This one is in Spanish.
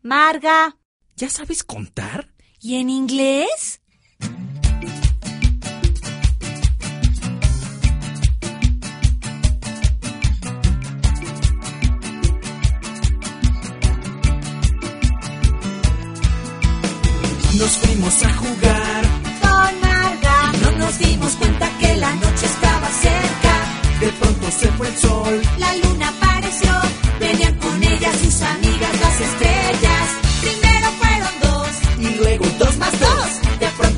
Marga. ¿Ya sabes contar? ¿Y en inglés? Nos fuimos a jugar Con Marga. y no nos dimos cuenta que la noche estaba cerca. De pronto se fue el sol. La luna